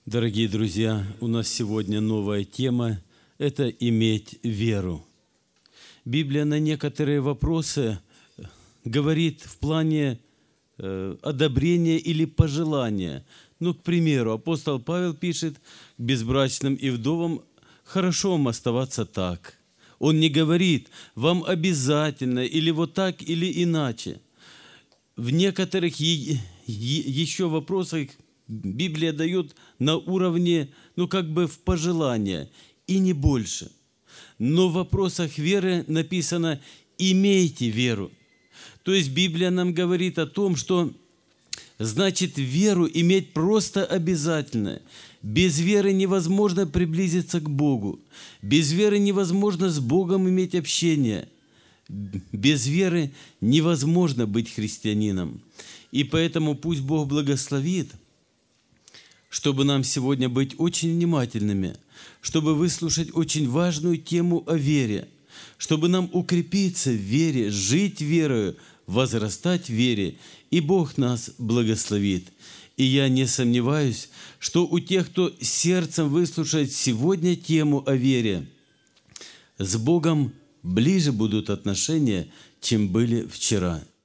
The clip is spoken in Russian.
Дорогие друзья, у нас сегодня новая тема – это иметь веру. Библия на некоторые вопросы говорит в плане одобрения или пожелания. К примеру, апостол Павел пишет к безбрачным и вдовам: хорошо вам оставаться так. Он не говорит: вам обязательно, или вот так, или иначе. В некоторых еще вопросах Библия дает на уровне, в пожелание, и не больше. Но в вопросах веры написано: имейте веру. То есть Библия нам говорит о том, что значит веру иметь просто обязательно. Без веры невозможно приблизиться к Богу. Без веры невозможно с Богом иметь общение. Без веры невозможно быть христианином. И поэтому пусть Бог благословит, чтобы нам сегодня быть очень внимательными, чтобы выслушать очень важную тему о вере, чтобы нам укрепиться в вере, жить верою, возрастать в вере, и Бог нас благословит. И я не сомневаюсь, что у тех, кто сердцем выслушает сегодня тему о вере, с Богом ближе будут отношения, чем были вчера.